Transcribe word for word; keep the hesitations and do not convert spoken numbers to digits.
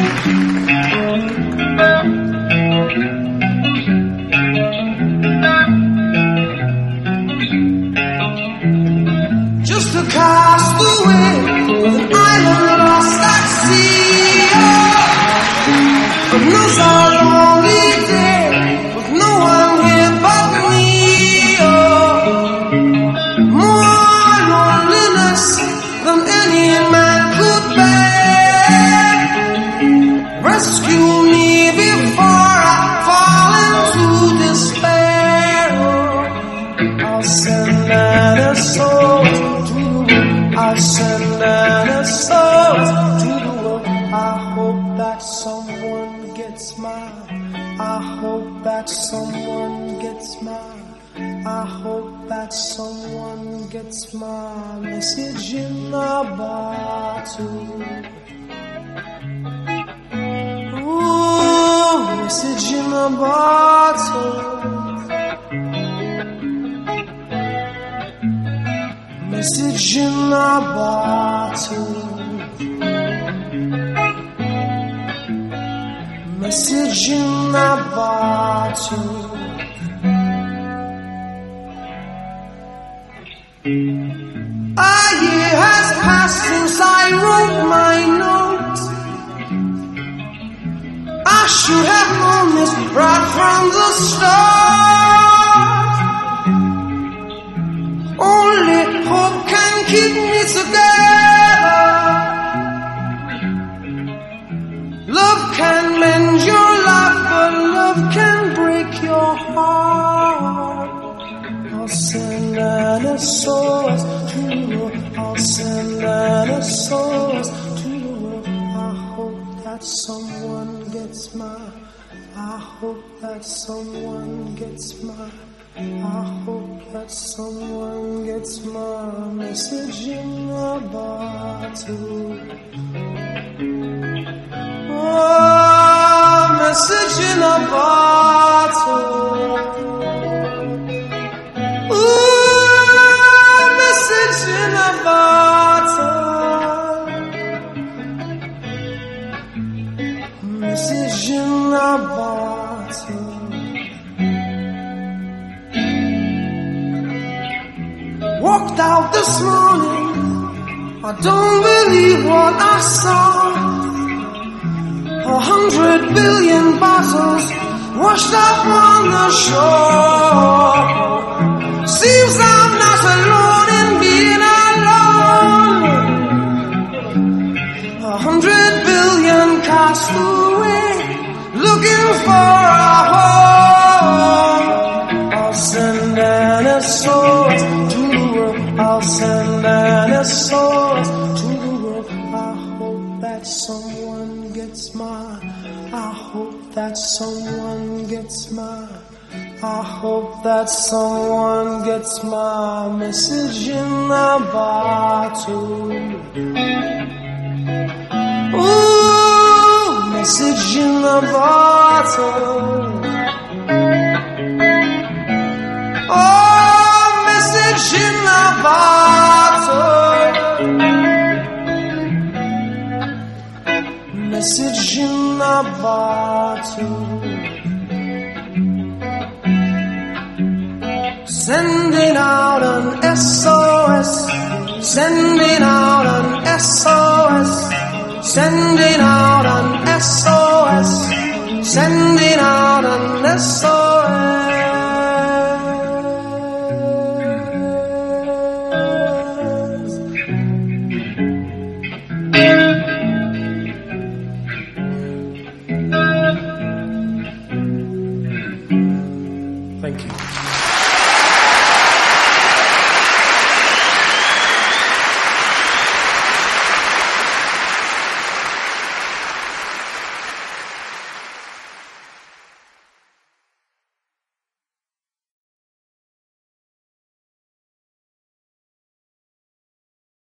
Just a castaway, an island lost at sea. But no so lonely day, with no one here but me. Oh, more loneliness than any man could bear. Rescue me before I fall into despair. Oh, I'll send out a soul. I'll send out a soul to the world. I hope that someone gets mine. I hope that someone gets mine. I hope that someone gets my message in a bottle. Ooh, message in a bottle. Message in a bottle. Message in a bottle. A year has passed since I wrote my note. I should have known this right from the start. Only hope can keep me together. Love can mend your life, but love can break your heart. I'll send dinosaurs to the world. I'll send dinosaurs to the world. I hope that someone gets mine. I hope that someone gets mine. I hope that someone gets my message in a bottle. Oh, message in a bottle. Ooh, message in a bottle. Message in a bottle. Walked out this morning, I don't believe what I saw. A hundred billion bottles washed up on the shore. Seems I'm not alone in being alone. A hundred billion cast away, looking for a home. I'll send dinosaurs to the world. I'll send dinosaurs to the world. I hope that someone gets mine. I hope that someone gets mine. I hope that someone gets my message in a bottle. Ooh, message in a bottle. Oh, message in a bottle. Message in a bottle. Sending out an S O S. Sending out an S O S. Sending out